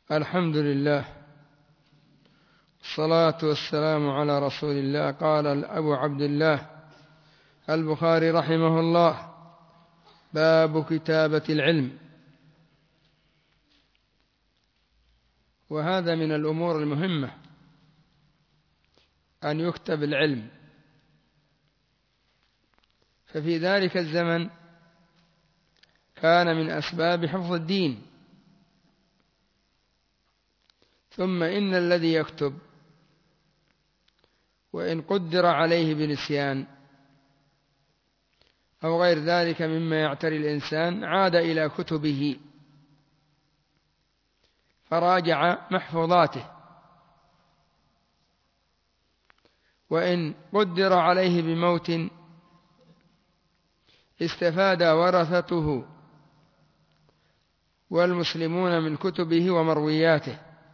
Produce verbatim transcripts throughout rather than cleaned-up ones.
الحمد لله، الصلاة والسلام على رسول الله. قال أبو عبد الله البخاري رحمه الله: باب كتابة العلم. وهذا من الأمور المهمة أن يكتب العلم، ففي ذلك الزمن كان من أسباب حفظ الدين. ثم إن الذي يكتب وإن قدر عليه بنسيان أو غير ذلك مما يعتري الإنسان عاد إلى كتبه فراجع محفوظاته، وإن قدر عليه بموت استفاد ورثته والمسلمون من كتبه ومروياته.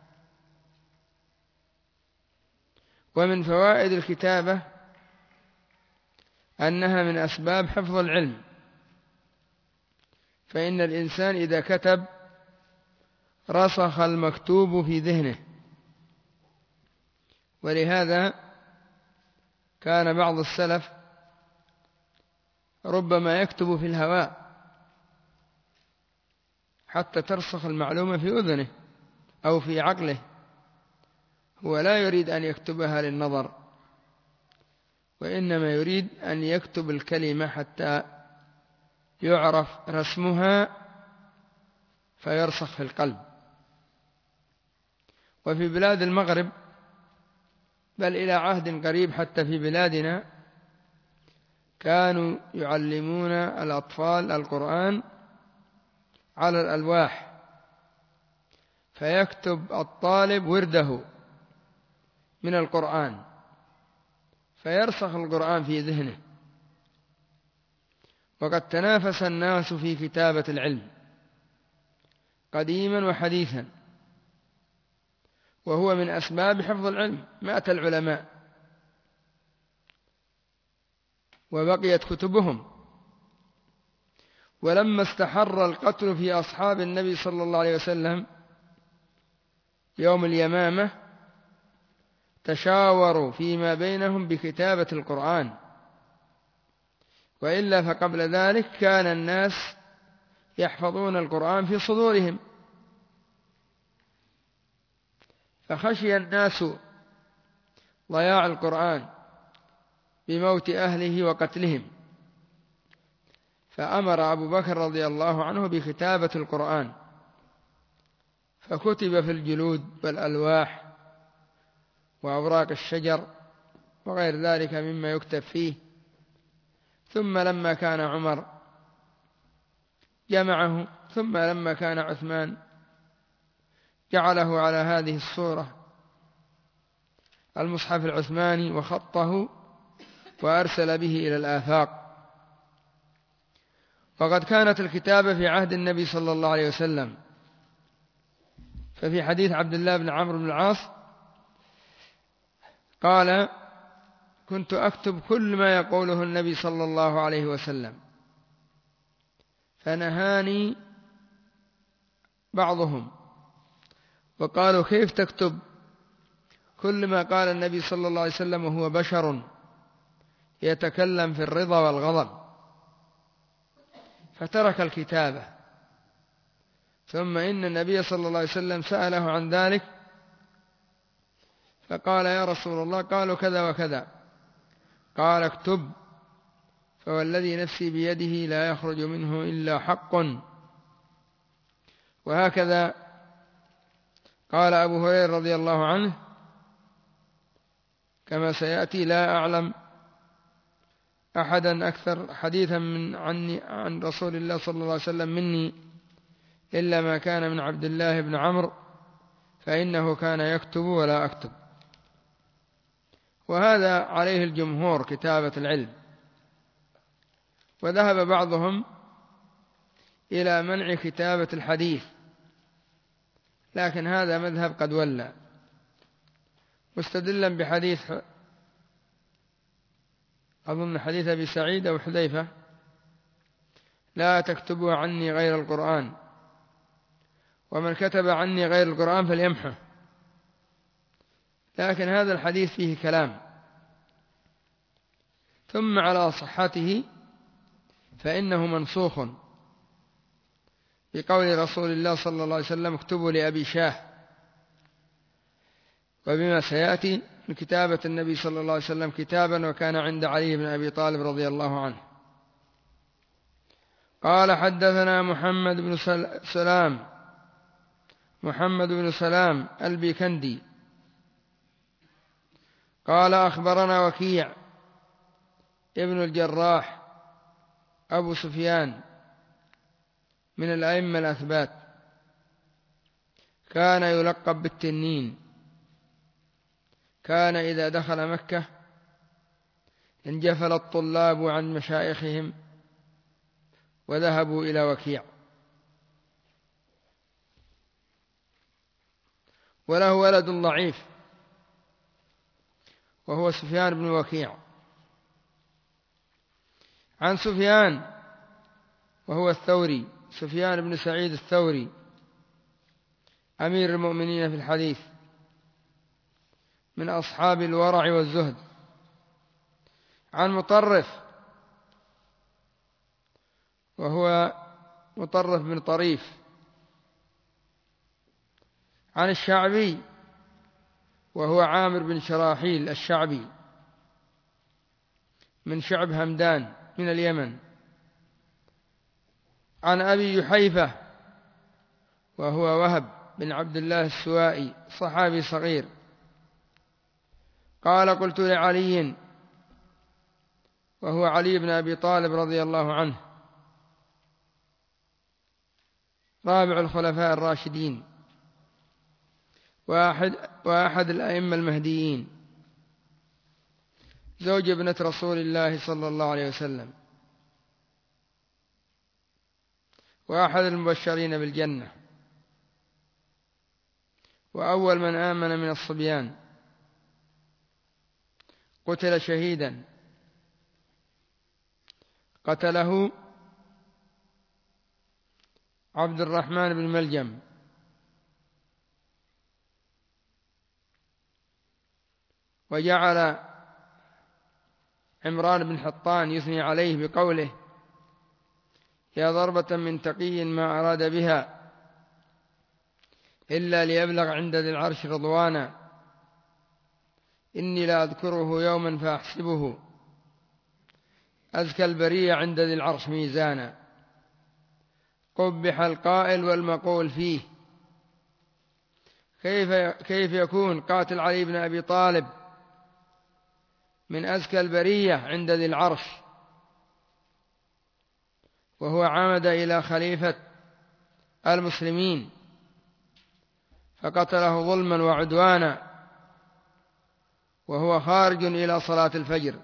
ومن فوائد الكتابة أنها من أسباب حفظ العلم، فإن الإنسان إذا كتب رسخ المكتوب في ذهنه. ولهذا كان بعض السلف ربما يكتب في الهواء حتى ترسخ المعلومة في أذنه أو في عقله، هو لا يريد أن يكتبها للنظر، وإنما يريد أن يكتب الكلمة حتى يعرف رسمها فيرسخ في القلب. وفي بلاد المغرب بل إلى عهد قريب حتى في بلادنا كانوا يعلمون الأطفال القرآن على الألواح، فيكتب الطالب ورده من القرآن فيرسخ القرآن في ذهنه. وقد تنافس الناس في كتابة العلم قديما وحديثا، وهو من أسباب حفظ العلم. مات العلماء وبقيت كتبهم. ولما استحر القتل في أصحاب النبي صلى الله عليه وسلم يوم اليمامة تشاوروا فيما بينهم بكتابة القرآن، وإلا فقبل ذلك كان الناس يحفظون القرآن في صدورهم. فخشي الناس ضياع القرآن بموت أهله وقتلهم، فأمر أبو بكر رضي الله عنه بكتابة القرآن، فكتب في الجلود والألواح وأوراق الشجر وغير ذلك مما يكتب فيه. ثم لما كان عمر جمعه، ثم لما كان عثمان جعله على هذه الصورة المصحف العثماني وخطه وأرسل به إلى الآفاق. وقد كانت الكتابة في عهد النبي صلى الله عليه وسلم، ففي حديث عبد الله بن عمرو بن العاص قال: كنت أكتب كل ما يقوله النبي صلى الله عليه وسلم، فنهاني بعضهم وقالوا: كيف تكتب كل ما قال النبي صلى الله عليه وسلم وهو بشر يتكلم في الرضا والغضب؟ فترك الكتابة. ثم إن النبي صلى الله عليه وسلم سأله عن ذلك فقال: يا رسول الله، قالوا كذا وكذا. قال: اكتب، فوالذي نفسي بيده لا يخرج منه إلا حق. وهكذا قال أبو هريرة رضي الله عنه كما سيأتي: لا أعلم أحدا أكثر حديثا من عني عن رسول الله صلى الله عليه وسلم مني إلا ما كان من عبد الله بن عمرو، فإنه كان يكتب ولا أكتب. وهذا عليه الجمهور كتابة العلم. وذهب بعضهم إلى منع كتابة الحديث، لكن هذا مذهب قد ولى، مستدلا بحديث أظن حديث أبي سعيد أو حذيفة: لا تكتبوا عني غير القرآن. ومن كتب عني غير القرآن فليمحه. لكن هذا الحديث فيه كلام. ثم على صحته فإنه منسوخ بقول رسول الله صلى الله عليه وسلم: اكتبوا لأبي شاه، وبما سيأتي من كتابة النبي صلى الله عليه وسلم كتابا وكان عند علي بن أبي طالب رضي الله عنه. قال: حدثنا محمد بن سلام محمد بن سلام البيكندي قال: أخبرنا وكيع ابن الجراح أبو سفيان من الأئمة الأثبات، كان يلقب بالتنين. كان إذا دخل مكة انجفل الطلاب عن مشايخهم وذهبوا إلى وكيع. وله ولد ضعيف وهو سفيان بن وكيع، عن سفيان وهو الثوري، سفيان بن سعيد الثوري أمير المؤمنين في الحديث، من أصحاب الورع والزهد. عن مطرف وهو مطرف بن طريف، عن الشعبي وهو عامر بن شراحيل الشعبي من شعب همدان من اليمن. عن أبي يحيفة وهو وهب بن عبد الله السوائي صحابي صغير قال: قلت لعلي وهو علي بن أبي طالب رضي الله عنه رابع الخلفاء الراشدين وأحد, وأحد الأئمة المهديين، زوج ابنة رسول الله صلى الله عليه وسلم، وأحد المبشرين بالجنة، وأول من آمن من الصبيان، قتل شهيدا قتله عبد الرحمن بن ملجم، وجعل عمران بن حطان يثني عليه بقوله: يا ضربة من تقي ما أراد بها إلا ليبلغ عند ذي العرش رضوانا، إني لا أذكره يوما فأحسبه أزكى البرية عند ذي العرش ميزانا، قبح القائل والمقول فيه. كيف كيف يكون قاتل علي بن أبي طالب من أزكى البرية عند ذي العرش وهو عمد إلى خليفة المسلمين فقتله ظلما وعدوانا وهو خارج إلى صلاة الفجر؟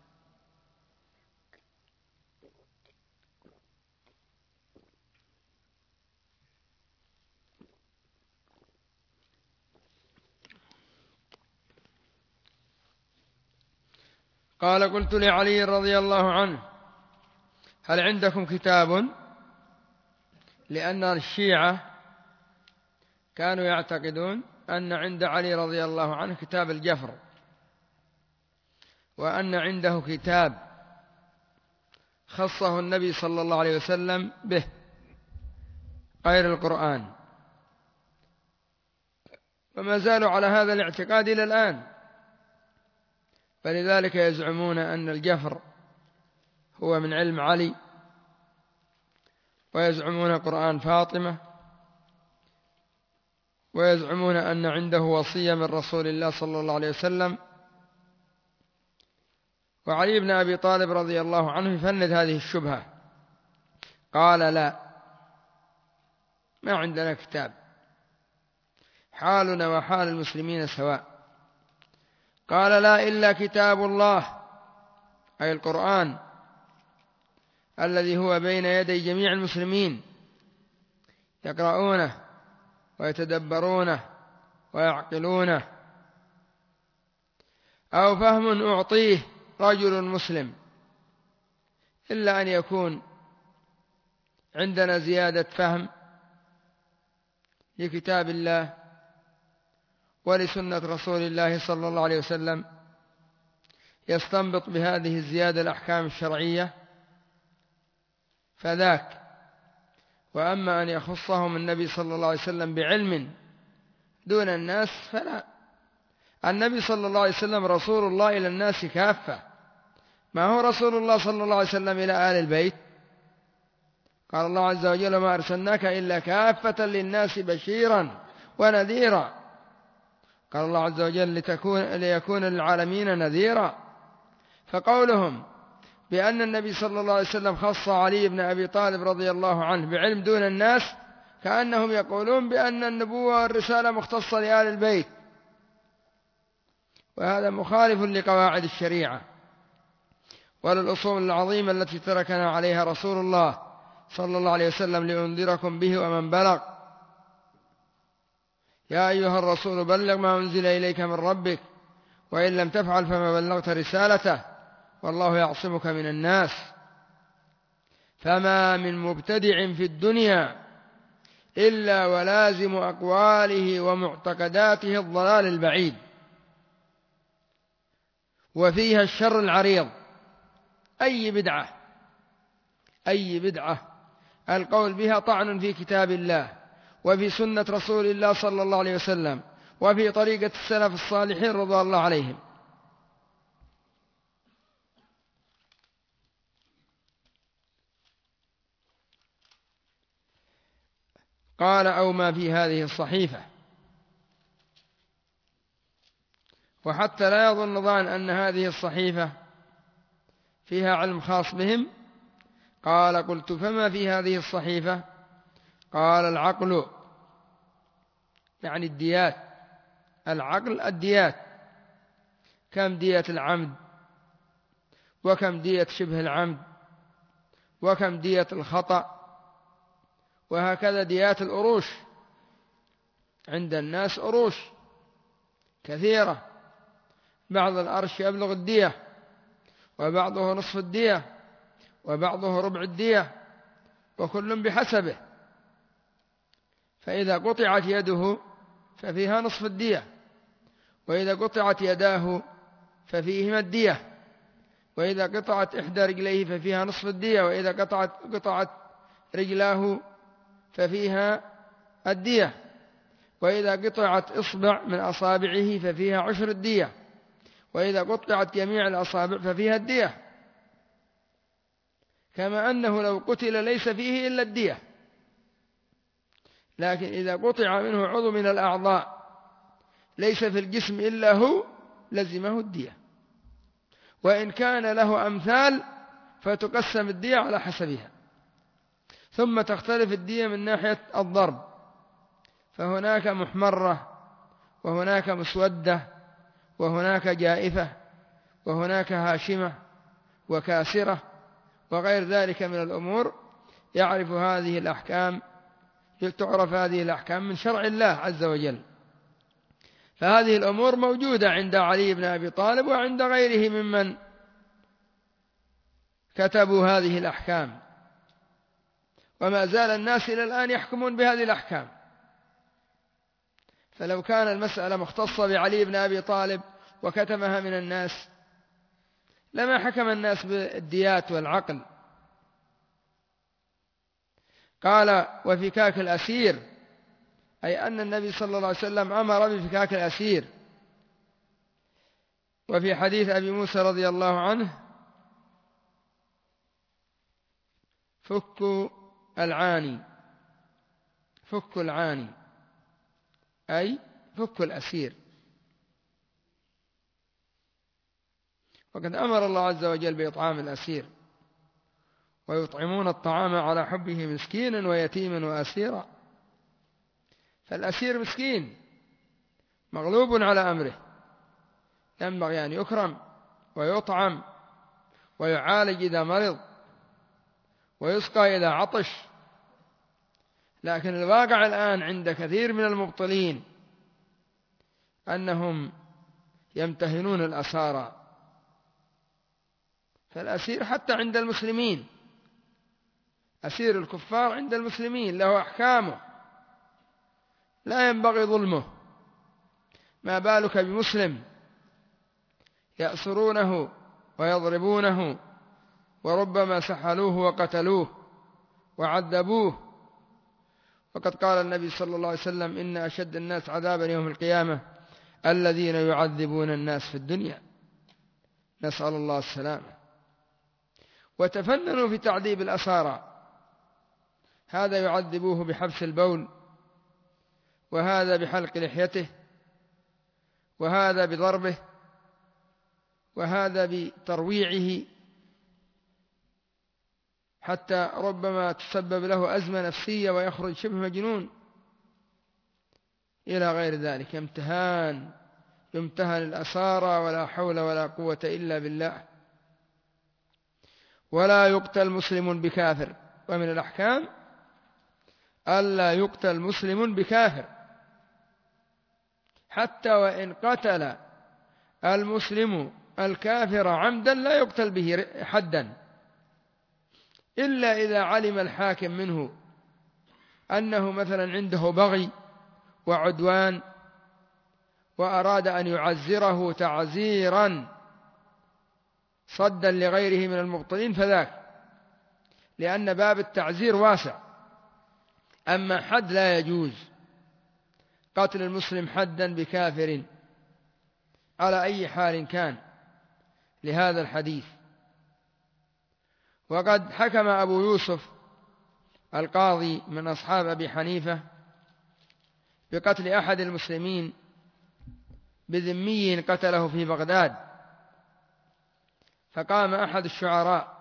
قال: قلت لعلي رضي الله عنه: هل عندكم كتاب؟ لأن الشيعة كانوا يعتقدون أن عند علي رضي الله عنه كتاب الجفر، وأن عنده كتاب خصه النبي صلى الله عليه وسلم به غير القرآن، وما زالوا على هذا الاعتقاد إلى الآن. فلذلك يزعمون أن الجفر هو من علم علي، ويزعمون قرآن فاطمة، ويزعمون أن عنده وصية من رسول الله صلى الله عليه وسلم. وعلي بن أبي طالب رضي الله عنه يفند هذه الشبهة، قال: لا، ما عندنا كتاب، حالنا وحال المسلمين سواء. قال: لا، إلا كتاب الله، أي القرآن الذي هو بين يدي جميع المسلمين يقرؤونه ويتدبرونه ويعقلونه، أو فهم أعطيه رجل مسلم، إلا أن يكون عندنا زيادة فهم لكتاب الله ولسنة رسول الله صلى الله عليه وسلم يستنبط بهذه الزيادة الأحكام الشرعية فذاك. وأما أن يخصهم النبي صلى الله عليه وسلم بعلم دون الناس فلا. النبي صلى الله عليه وسلم رسول الله إلى الناس كافة، ما هو رسول الله صلى الله عليه وسلم إلى آل البيت. قال الله عز وجل: ما أرسلناك إلا كافة للناس بشيرا ونذيرا. قال الله عز وجل: لتكون ليكون للعالمين نذيرا. فقولهم بأن النبي صلى الله عليه وسلم خص علي بن أبي طالب رضي الله عنه بعلم دون الناس كأنهم يقولون بأن النبوة والرسالة مختصة لآل البيت، وهذا مخالف لقواعد الشريعة وللأصول العظيمة التي تركنا عليها رسول الله صلى الله عليه وسلم لأنذركم به ومن بلغ. يا أيها الرسول بلغ ما أنزل إليك من ربك وإن لم تفعل فما بلغت رسالته والله يعصمك من الناس. فما من مبتدع في الدنيا إلا ولازم أقواله ومعتقداته الضلال البعيد وفيها الشر العريض. أي بدعة أي بدعة القول بها طعن في كتاب الله وفي سنة رسول الله صلى الله عليه وسلم وفي طريقة السلف الصالحين رضي الله عليهم. قال: أو ما في هذه الصحيفة. وحتى لا يظن ظان أن هذه الصحيفة فيها علم خاص بهم قال: قلت: فما في هذه الصحيفة؟ قال: العقل، يعني الديات. العقل الديات، كم دية العمد وكم دية شبه العمد وكم دية الخطأ، وهكذا ديات الأروش. عند الناس أروش كثيرة، بعض الأرش يبلغ الدية وبعضه نصف الدية وبعضه ربع الدية وكل بحسبه. فإذا قطعت يده ففيها نصف الدية، وإذا قطعت يداه ففيهما الدية، وإذا قطعت إحدى رجليه ففيها نصف الدية، وإذا قطعت, قطعت رجلاه ففيها الدية، وإذا قطعت إصبع من أصابعه ففيها عشر الدية، وإذا قطعت جميع الأصابع ففيها الدية. كما أنه لو قتل ليس فيه إلا الدية، لكن إذا قطع منه عضو من الأعضاء ليس في الجسم إلا هو لزمه الدية، وإن كان له أمثال فتقسم الدية على حسبها. ثم تختلف الدية من ناحية الضرب، فهناك محمرة وهناك مسودة وهناك جائفة وهناك هاشمة وكاسرة وغير ذلك من الأمور. يعرف هذه الأحكام تعرف هذه الأحكام من شرع الله عز وجل. فهذه الأمور موجودة عند علي بن أبي طالب وعند غيره ممن كتبوا هذه الأحكام، وما زال الناس إلى الآن يحكمون بهذه الأحكام. فلو كان المسألة مختصة بعلي بن أبي طالب وكتمها من الناس لما حكم الناس بالديات والعقل. قال: وفكاك الأسير، أي أن النبي صلى الله عليه وسلم أمر بفكاك الأسير. وفي حديث أبي موسى رضي الله عنه: فك العاني، فك العاني أي فك الأسير. وقد أمر الله عز وجل بإطعام الأسير، ويطعمون الطعام على حبه مسكينا ويتيما وأسيرا. فالأسير مسكين مغلوب على أمره، ينبغي أن يكرم ويطعم ويعالج إذا مرض ويسقى إذا عطش. لكن الواقع الآن عند كثير من المبطلين أنهم يمتهنون الأسارى. فالأسير حتى عند المسلمين، أسير الكفار عند المسلمين له أحكامه، لا ينبغي ظلمه. ما بالك بمسلم يأسرونه ويضربونه وربما سحلوه وقتلوه وعذبوه. وقد قال النبي صلى الله عليه وسلم: إن أشد الناس عذابا يوم القيامة الذين يعذبون الناس في الدنيا. نسأل الله السلامة. وتفننوا في تعذيب الأسارى، هذا يعذبوه بحبس البول، وهذا بحلق لحيته، وهذا بضربه، وهذا بترويعه، حتى ربما تسبب له أزمة نفسية ويخرج شبه مجنون إلى غير ذلك. يمتهان يمتهن الأسارى ولا حول ولا قوة إلا بالله. ولا يقتل مسلم بكافر. ومن الأحكام ألا يقتل مسلم بكافر، حتى وإن قتل المسلم الكافر عمدا لا يقتل به حدا، إلا إذا علم الحاكم منه أنه مثلا عنده بغي وعدوان وأراد أن يعزره تعزيرا صدا لغيره من المبطلين فذاك، لأن باب التعزير واسع. أما حد لا يجوز قتل المسلم حدا بكافر على أي حال كان، لهذا الحديث. وقد حكم أبو يوسف القاضي من أصحاب أبي حنيفة بقتل أحد المسلمين بذمي قتله في بغداد. فقام أحد الشعراء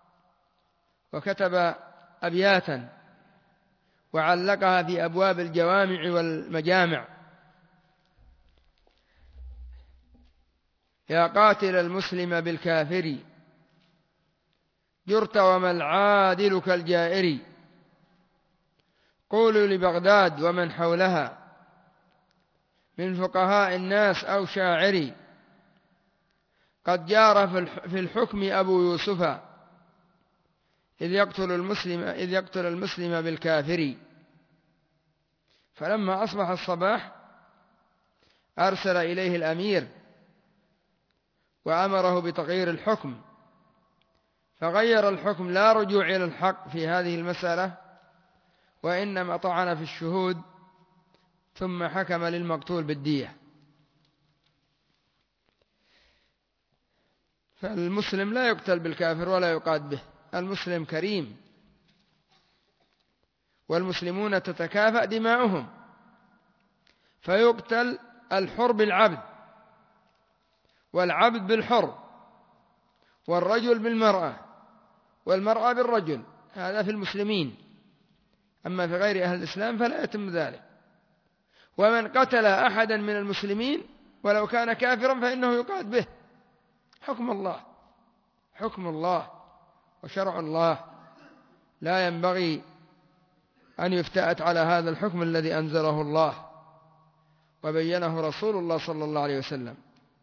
وكتب أبياتا وعلقها في أبواب الجوامع والمجامع: يا قاتل المسلم بالكافر جرت وما العادل كالجائر، قولوا لبغداد ومن حولها من فقهاء الناس أو شاعري، قد جار في الحكم أبو يوسف إذ يقتل المسلم إذ يقتل المسلم بالكافر. فلما أصبح الصباح أرسل إليه الأمير وأمره بتغيير الحكم، فغير الحكم لا رجوع إلى الحق في هذه المسألة، وإنما طعن في الشهود ثم حكم للمقتول بالدية. فالمسلم لا يقتل بالكافر ولا يقاد به. المسلم كريم، والمسلمون تتكافأ دماؤهم، فيقتل الحر بالعبد، والعبد بالحر، والرجل بالمرأة، والمرأة بالرجل. هذا في المسلمين. أما في غير أهل الإسلام فلا يتم ذلك. ومن قتل أحدا من المسلمين ولو كان كافرا فإنه يقاد به. حكم الله حكم الله وشرع الله، لا ينبغي أن يفتأت على هذا الحكم الذي أنزله الله وبينه رسول الله صلى الله عليه وسلم.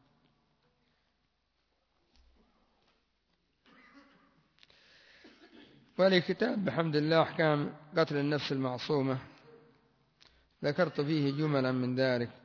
ولي كتاب بحمد الله أحكام قتل النفس المعصومة، ذكرت فيه جملا من ذلك.